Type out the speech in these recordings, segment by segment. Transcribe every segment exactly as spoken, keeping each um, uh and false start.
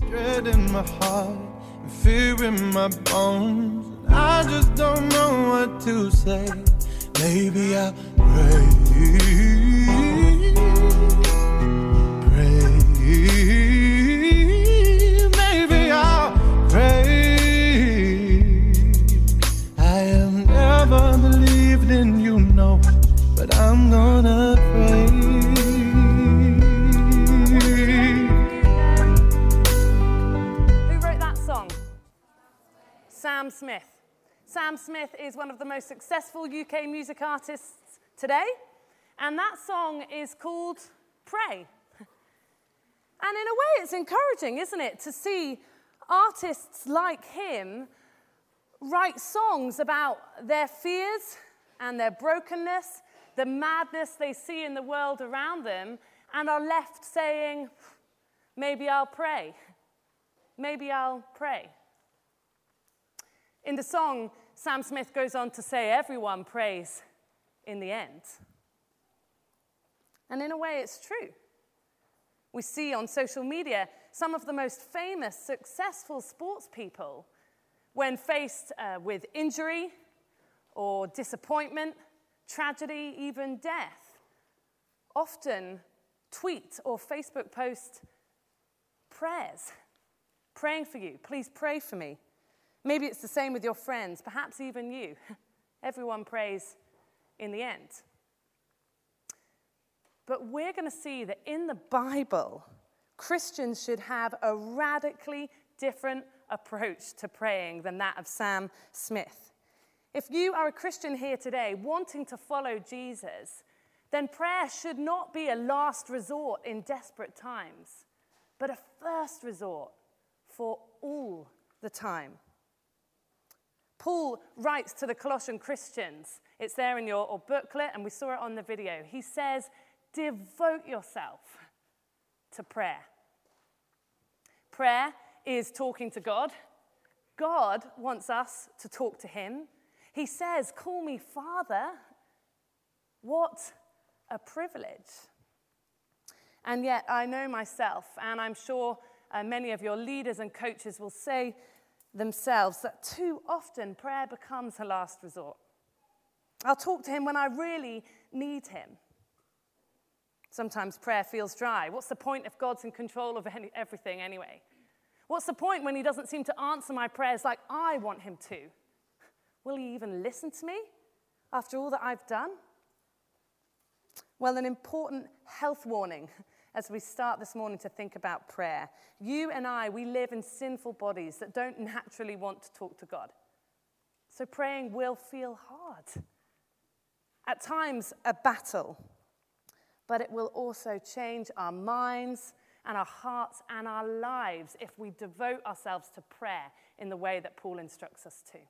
dread in my heart and fear in my bones. And I just don't know what to say. Maybe I'll pray, pray. Maybe I'll pray. I have never believed in you, no, but I'm gonna pray. Sam Smith. Sam Smith is one of the most successful U K music artists today, and that song is called Pray. And in a way, it's encouraging, isn't it, to see artists like him write songs about their fears and their brokenness, the madness they see in the world around them, and are left saying, maybe I'll pray. Maybe I'll pray. In the song, Sam Smith goes on to say, everyone prays in the end. And in a way, it's true. We see on social media some of the most famous, successful sports people, when faced uh, with injury or disappointment, tragedy, even death, often tweet or Facebook post prayers, praying for you. Please pray for me. Maybe it's the same with your friends, perhaps even you. Everyone prays in the end. But we're going to see that in the Bible, Christians should have a radically different approach to praying than that of Sam Smith. If you are a Christian here today wanting to follow Jesus, then prayer should not be a last resort in desperate times, but a first resort for all the time. Paul writes to the Colossian Christians. It's there in your booklet, and we saw it on the video. He says, devote yourself to prayer. Prayer is talking to God. God wants us to talk to him. He says, call me Father. What a privilege. And yet I know myself, and I'm sure uh, many of your leaders and coaches will say themselves, that too often prayer becomes a last resort. I'll talk to him when I really need him. Sometimes prayer feels dry. What's the point if God's in control of any, everything anyway? What's the point when he doesn't seem to answer my prayers like I want him to? Will he even listen to me after all that I've done? Well, an important health warning as we start this morning to think about prayer. You and I, we live in sinful bodies that don't naturally want to talk to God. So praying will feel hard. At times, a battle. But it will also change our minds and our hearts and our lives if we devote ourselves to prayer in the way that Paul instructs us to.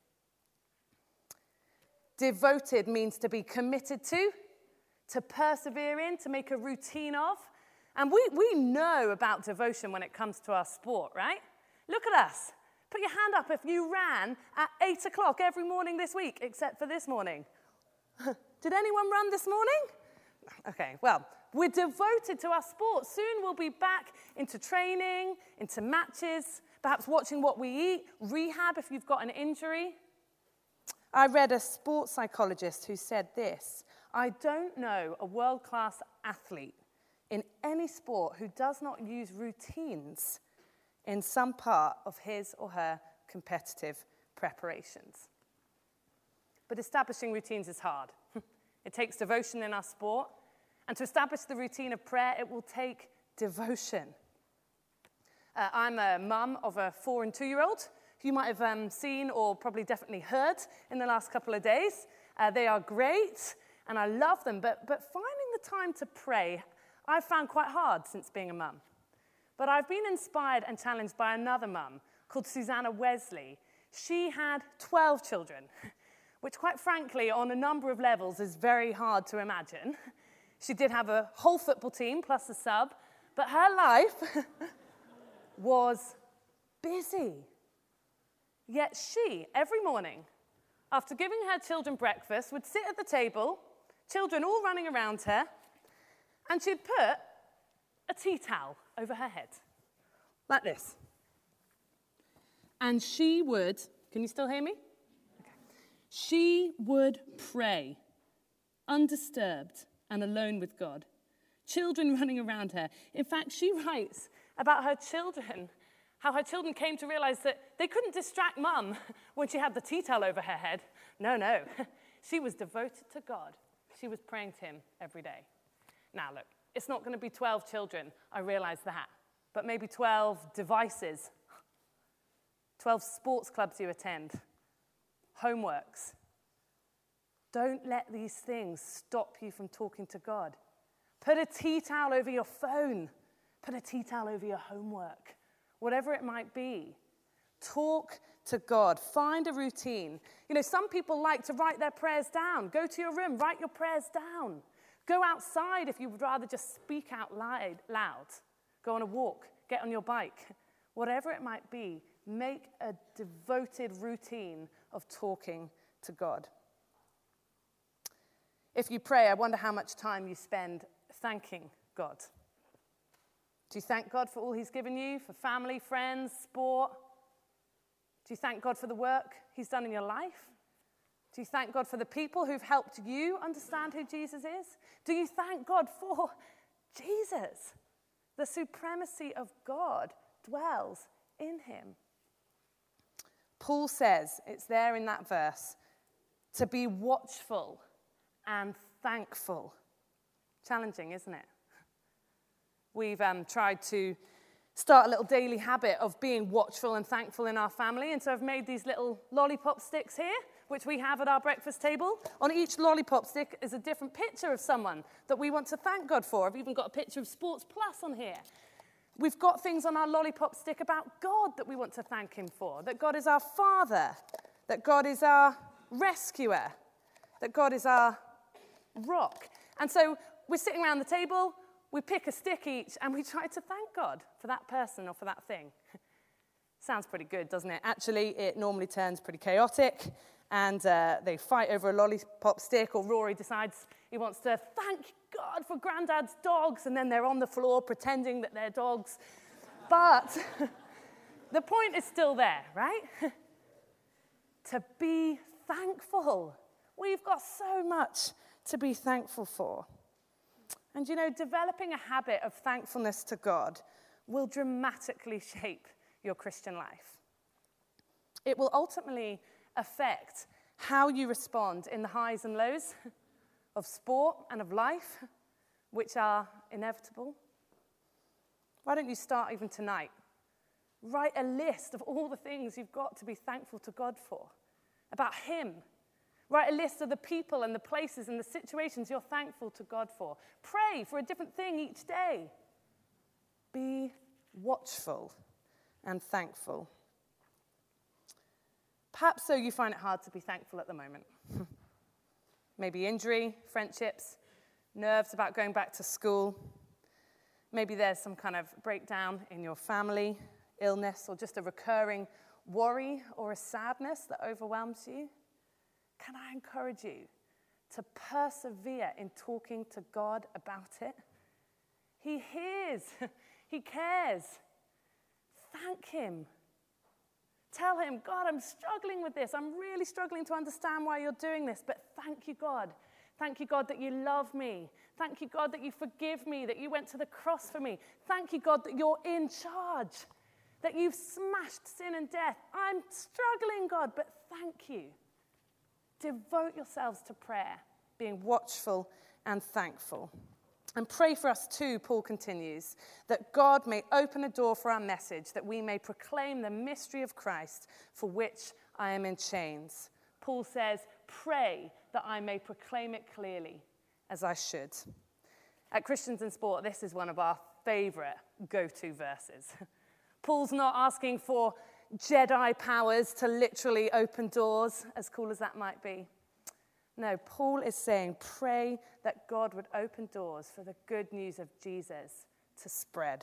Devoted means to be committed to, to persevere in, to make a routine of. And we, we know about devotion when it comes to our sport, right? Look at us. Put your hand up if you ran at eight o'clock every morning this week, except for this morning. Did anyone run this morning? Okay, well, we're devoted to our sport. Soon we'll be back into training, into matches, perhaps watching what we eat, rehab if you've got an injury. I read a sports psychologist who said this: I don't know a world-class athlete in any sport who does not use routines in some part of his or her competitive preparations. But establishing routines is hard. It takes devotion in our sport. And to establish the routine of prayer, it will take devotion. Uh, I'm a mum of a four and two-year-old who you might have um, seen or probably definitely heard in the last couple of days. Uh, they are great, and I love them. But, but finding the time to pray, I've found quite hard since being a mum. But I've been inspired and challenged by another mum called Susanna Wesley. She had twelve children, which quite frankly, on a number of levels, is very hard to imagine. She did have a whole football team plus a sub, but her life was busy. Yet she, every morning, after giving her children breakfast, would sit at the table, children all running around her, and she'd put a tea towel over her head, like this. And she would, can you still hear me? Okay. She would pray, undisturbed and alone with God. Children running around her. In fact, she writes about her children, how her children came to realize that they couldn't distract mum when she had the tea towel over her head. No, no. She was devoted to God. She was praying to him every day. Now, look, it's not going to be twelve children, I realize that, but maybe twelve devices, twelve sports clubs you attend, homeworks. Don't let these things stop you from talking to God. Put a tea towel over your phone. Put a tea towel over your homework. Whatever it might be. Talk to God. Find a routine. You know, some people like to write their prayers down. Go to your room, write your prayers down. Go outside if you would rather just speak out loud. loud. Go on a walk. Get on your bike. Whatever it might be, make a devoted routine of talking to God. If you pray, I wonder how much time you spend thanking God. Do you thank God for all he's given you, for family, friends, sport? Do you thank God for the work he's done in your life? Do you thank God for the people who've helped you understand who Jesus is? Do you thank God for Jesus? The supremacy of God dwells in him. Paul says, it's there in that verse, to be watchful and thankful. Challenging, isn't it? We've um, tried to start a little daily habit of being watchful and thankful in our family, and so I've made these little lollipop sticks here, which we have at our breakfast table. On each lollipop stick is a different picture of someone that we want to thank God for. I've even got a picture of Sports Plus on here. We've got things on our lollipop stick about God that we want to thank him for, that God is our Father, that God is our rescuer, that God is our rock. And so we're sitting around the table, we pick a stick each, and we try to thank God for that person or for that thing. Sounds pretty good, doesn't it? Actually, it normally turns pretty chaotic, and uh, they fight over a lollipop stick, or Rory decides he wants to thank God for Grandad's dogs, and then they're on the floor pretending that they're dogs. But the point is still there, right? To be thankful. We've got so much to be thankful for. And you know, developing a habit of thankfulness to God will dramatically shape your Christian life. It will ultimately affect how you respond in the highs and lows of sport and of life, which are inevitable. Why don't you start even tonight? Write a list of all the things you've got to be thankful to God for, about him. Write a list of the people and the places and the situations you're thankful to God for. Pray for a different thing each day. Be watchful and thankful. Perhaps so you find it hard to be thankful at the moment. Maybe injury, friendships, nerves about going back to school. Maybe there's some kind of breakdown in your family, illness, or just a recurring worry or a sadness that overwhelms you. Can I encourage you to persevere in talking to God about it? He hears. He cares. Thank him. Tell him, God, I'm struggling with this. I'm really struggling to understand why you're doing this, but thank you, God. Thank you, God, that you love me. Thank you, God, that you forgive me, that you went to the cross for me. Thank you, God, that you're in charge, that you've smashed sin and death. I'm struggling, God, but thank you. Devote yourselves to prayer, being watchful and thankful. And pray for us too, Paul continues, that God may open a door for our message, that we may proclaim the mystery of Christ, for which I am in chains. Paul says, pray that I may proclaim it clearly, as I should. At Christians in Sport, this is one of our favorite go-to verses. Paul's not asking for Jedi powers to literally open doors, as cool as that might be. No, Paul is saying, pray that God would open doors for the good news of Jesus to spread.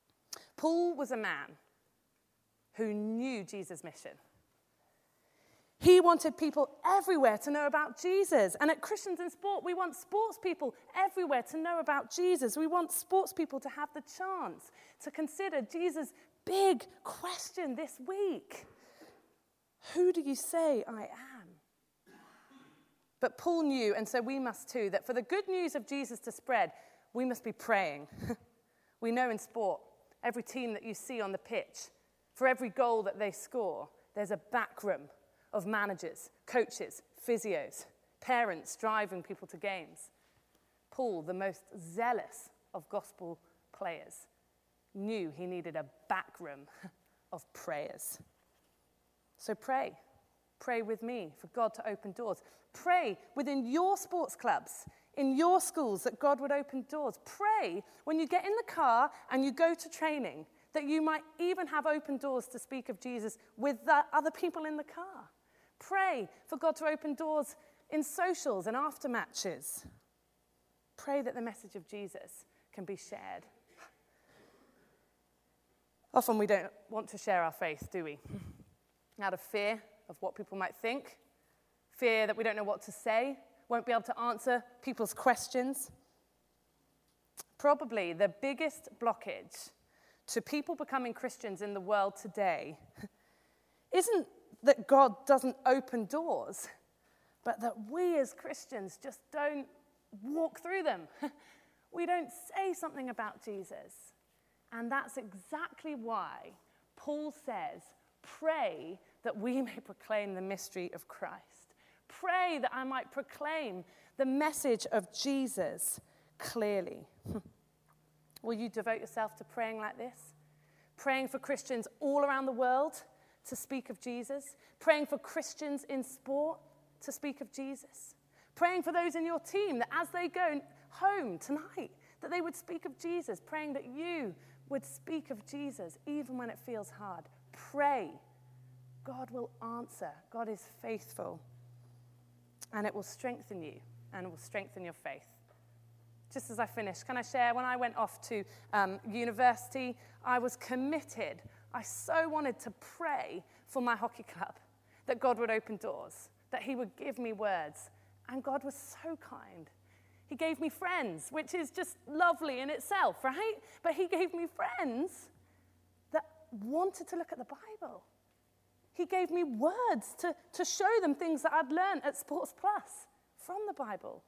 Paul was a man who knew Jesus' mission. He wanted people everywhere to know about Jesus. And at Christians in Sport, we want sports people everywhere to know about Jesus. We want sports people to have the chance to consider Jesus' big question this week. Who do you say I am? But Paul knew, and so we must too, that for the good news of Jesus to spread, we must be praying. We know in sport, every team that you see on the pitch, for every goal that they score, there's a back room of managers, coaches, physios, parents driving people to games. Paul, the most zealous of gospel players, knew he needed a back room of prayers. So pray. Pray with me for God to open doors. Pray within your sports clubs, in your schools, that God would open doors. Pray when you get in the car and you go to training, that you might even have open doors to speak of Jesus with the other people in the car. Pray for God to open doors in socials and after matches. Pray that the message of Jesus can be shared. Often we don't want to share our faith, do we? Out of fear of what people might think, fear that we don't know what to say, won't be able to answer people's questions. Probably the biggest blockage to people becoming Christians in the world today isn't that God doesn't open doors, but that we as Christians just don't walk through them. We don't say something about Jesus. And that's exactly why Paul says, pray that we may proclaim the mystery of Christ. Pray that I might proclaim the message of Jesus clearly. Will you devote yourself to praying like this? Praying for Christians all around the world to speak of Jesus. Praying for Christians in sport to speak of Jesus. Praying for those in your team that as they go home tonight, that they would speak of Jesus. Praying that you would speak of Jesus even when it feels hard. Pray. God will answer. God is faithful. And it will strengthen you and it will strengthen your faith. Just as I finish, can I share, when I went off to um, university, I was committed. I so wanted to pray for my hockey club, that God would open doors, that he would give me words. And God was so kind. He gave me friends, which is just lovely in itself, right? But he gave me friends that wanted to look at the Bible. He gave me words to, to show them things that I'd learned at Sports Plus from the Bible.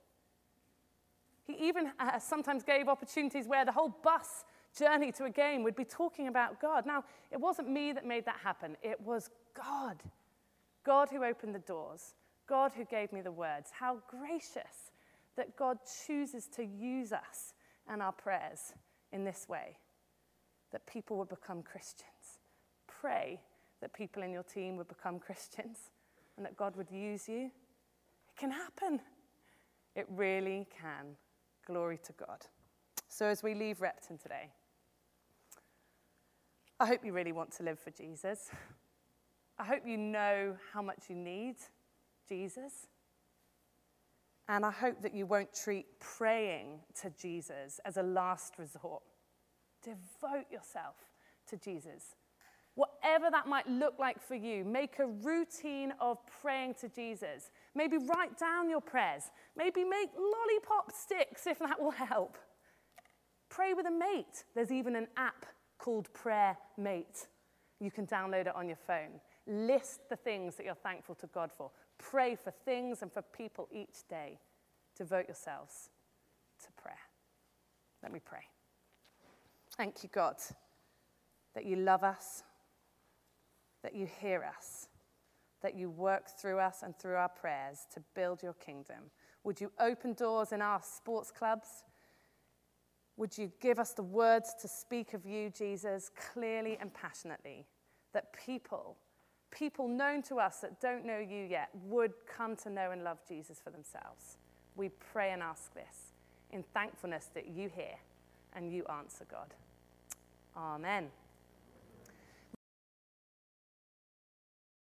He even uh, sometimes gave opportunities where the whole bus journey to a game would be talking about God. Now, it wasn't me that made that happen. It was God. God who opened the doors. God who gave me the words. How gracious that God chooses to use us and our prayers in this way, that people would become Christians. Pray that people in your team would become Christians and that God would use you. It can happen. It really can. Glory to God. So as we leave Repton today, I hope you really want to live for Jesus. I hope you know how much you need Jesus. And I hope that you won't treat praying to Jesus as a last resort. Devote yourself to Jesus. Whatever that might look like for you, make a routine of praying to Jesus. Maybe write down your prayers. Maybe make lollipop sticks if that will help. Pray with a mate. There's even an app called Prayer Mate. You can download it on your phone. List the things that you're thankful to God for. Pray for things and for people each day. Devote yourselves to prayer. Let me pray. Thank you, God, that you love us, that you hear us, that you work through us and through our prayers to build your kingdom. Would you open doors in our sports clubs? Would you give us the words to speak of you, Jesus, clearly and passionately, that people, people known to us that don't know you yet, would come to know and love Jesus for themselves? We pray and ask this in thankfulness that you hear and you answer, God. Amen.